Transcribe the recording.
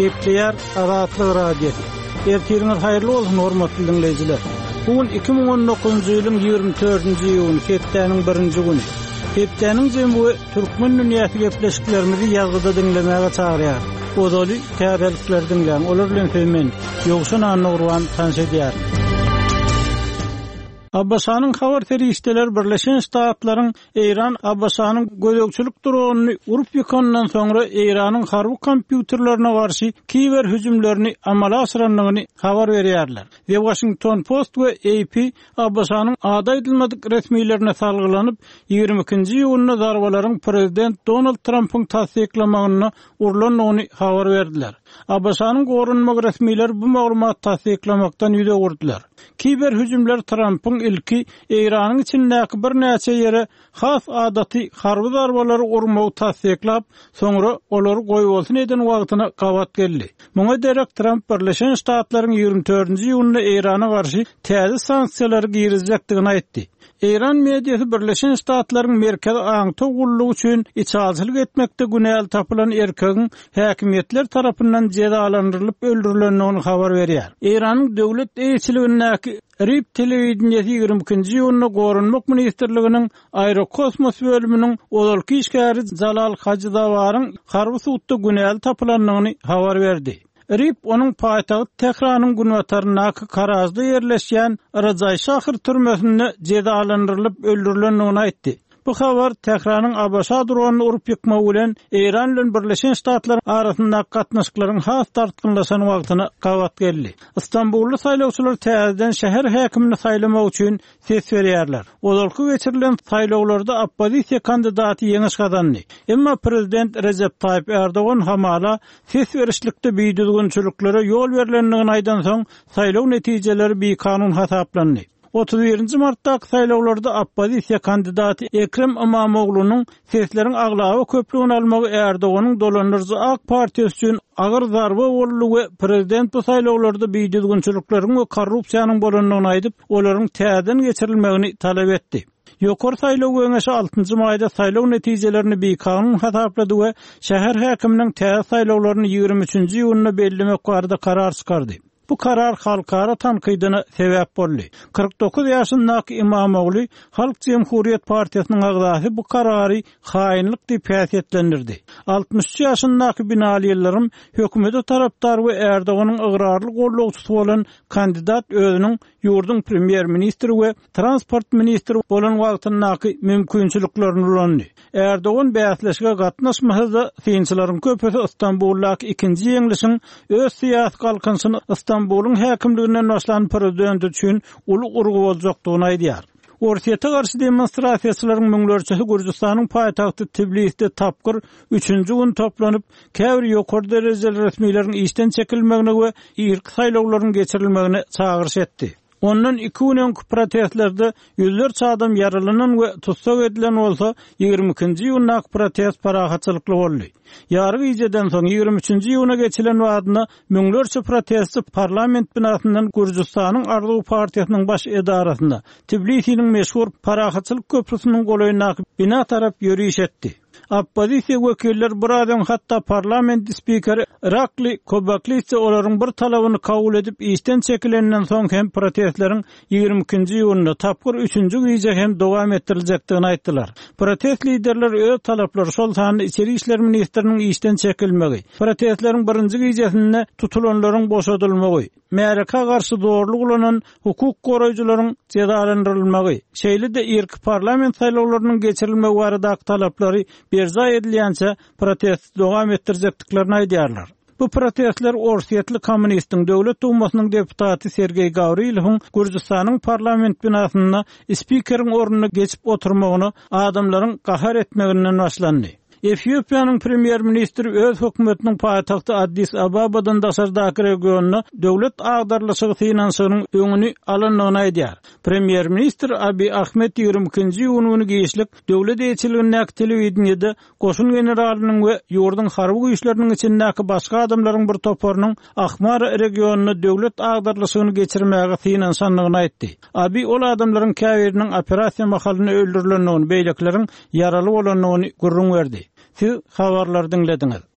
Gepleyer Azatlyk radiosu. Ertiriňiz haýyrly bolsun hormatly dinleýijiler. Bugün 2019-njy ýylyň 24-nji ýylyň hepdeniň 1-nji güni. Hepdeniň jemgy türkmen dünýäsi gepleşiklerimizi ýazgyda dinlemäge çagyrýar. Ozaly täzelikler dinleýän olar bilen hemen ýogşan anagurwan tanşedýär. Abbasanyň habar terişdeler Birleşen Ştatlaryň Iran Abbasanyň gözegçilik dronuny urup ýykandan soňra Iranyň harby kompýuterlerine garşy kiber hüjümlerini amala aşyranlygyny habar berýärler. The Washington Post we AP Abbasanyň ada edilmedik resmiýetlerine salgylanyp 22-nji ýylyna darbalaryň prezident Donald Trump'yň tasdiklamagyny urlanyny habar berdiler. Abbasanyň gorunmak resmiýetler bu maglumaty tasdiklamakdan ýüze gurdular. Kiber hüjümler Trump'yň ilki Iranyň içindäki bir näçe ýere has adaty harby darbalary urmagy tasdiklap, soňra olary goýup bolsun eden wagtyna gawat geldi. Muňa derek Trump Birleşen Ştatlaryň 24-nji ýylyna Irana garşy täze sanksiýalar girizjekdigini aýtdy. Iran mediýasy Birleşen Ştatlaryň merkezi aňty gullugy üçin içalçylyk etmekde günäl tapylan erkegiň häkimetler tarapyndan jezalandyrylyp öldürilendigini habar berýär. Iranyň döwlet eýçiligindäki RIP telewizionyasy 22-nji ýylyna gorunmak ministrliginiň aerokosmos bölüminiň ozalky işgäri Jalal Hajdawaryň harby suwtda günäl tapylandygyny habar berdi. RIP onun paýtagy Tehranyň günwatarynaky Karajda ýerleşýän Rajay Şahir türmesinde jezalandyrylyp öldürilendigini aýtdy. Bu habar Tehranyň Abbasa dronuny urup ýykmagy bilen Iran bilen Birleşen Ştatlar arasyndaky gatnaşyklaryň has tartgynlaşan wagtyna gawat geldi. İstanbully saýlawçylar täzeden şäher häkimini saýlamak üçin ses berýärler. Ozalky geçirilen saýlawlarda oppozisiýa kandidaty ýeňiş gazandy. Emma prezident Recep Tayyip Erdoğan hamala ses berişlikde beýdilgünçiliklere ýol berilendigini aýdan soň saýlaw netijeleri bir kanun hasaplandy. 31-nji martdaky saýlawlarda oppozisiýa kandidaty Ekrem İmamoğlu'nun sesleriň aglawy köpligini almagy Erdoğanyň dolandyrjy AK Partiýa üçin agyr zarba boldy we prezident bu saýlawlarda beýdilgünçilikleriň we korrupsiýanyň bolandygyny aýdyp, olaryň täzeden geçirilmegini talap etdi. Ýokary saýlaw öňeşi 6-njy maýda saýlaw netijelerini bir kanun hasaplady we şäher häkiminiň täze saýlawlaryny 23-nji ýylyna bellemek barada karar çykardy. Bu karar halkara tankydyna sebäp boldy. 49 ýaşyndaky İmamoğlu Halk Cemhuriyet Partiýasynyň agzasy bu karary haýynlyk diýip häsiýetlendirdi. 60 ýaşyndaky Binaliýelerim hökümete tarapdar we Erdoganyň ıgrarly gollugçysy bolan kandidat özüniň ýurdun premier ministri we transport ministri bolan wagtyndaky mümkinçiliklerini ulandy. Erdogan bäsleşige gatnaşmasa synçylaryň köpüsi İstanbuldaky ikinji ýeňlişiň öz syýasy galkansyny İstanbul'un häkimliginden başlan prezident üçin uly urgu boljakdygyny aýdýar. Orsiýete garşy demonstrasiýaçylaryň müňlerçesi Gürjistanyň paýtagty Tbilisde tapgyr 3-nji gün toplanyp, käbir ýokary derejeli resmiýetlerin işden çekilmegine we irki saýlawlaryň geçirilmegine çagyrş etdi. Ondan 2 gün protestlerde ýüzlerçe adam yaralanan we tutsak edilen bolsa 22-nji ýylyň protest parahatçylykly boldy. Ýargy ýyjeden soň 23-nji ýylyna geçilen wagtyna müňlerçe protestçi parlament binasyndan Gürjistanyň Arzuw partiýasynyň baş edarasynda Tbilisiň meşhur parahatçylyk köprüsiniň golaýyndaky bina tarap ýürüýüş etdi. Oppozisiýa wekiller buradan hatda parlament spikeri Irakli Kobakli olaryň bir talabyny kabul edip işden çekilenden soň hem protestleriň 22-nji ýylyna tapgyr 3-nji güýje hem dowam ettiriljekdigini aýtdylar. Protest liderler öz talaplary şol sany içeri işler ministriniň işden çekilmegi, protestleriň birinji güýjesinde tutulanlaryň boşadylmagy, Mereka garşy zorluk ulanan hukuk goraýjylaryň jezalandyrylmagy, şeýle de irki parlament saýlawlarynyň geçirilmegi baradaky talaplary berza edilýänçe protest dowam etdirjekdiklerini aýdýarlar. Bu protestler Orsiýetli Kommunistiniň Döwlet Dumasynyň deputaty Sergey Gavrilowyň Gürjistanyň parlament binasyna spikeriň ornuny geçip oturmagyny adamlaryň gahar etmeginden başlandy. Etiopiýanyň premier ministri öz hökümetiniň paýtagty Addis Ababadan daşardaky regionuna döwlet agdarlyşygy finansiýanyň öňüni alanlygyny aýdýar. Premier ministr Abiy Ahmed 22-nji ýylyny geçlik döwlet eýçiligindäki telewizionyada goşun generalynyň we ýurdun harby güýçleriniň içindäki başga adamlaryň bir toparynyň Ahmar regionuna döwlet agdarlyşygyny geçirmäge finansiýanlygyny aýtdy. Abiy ol adamlaryň käbiriniň operasiýa mahalyny öldürilendigini, beýlekleriň yaraly bolanlygyny gurrun berdi. Siz habarlar dinlediňiz.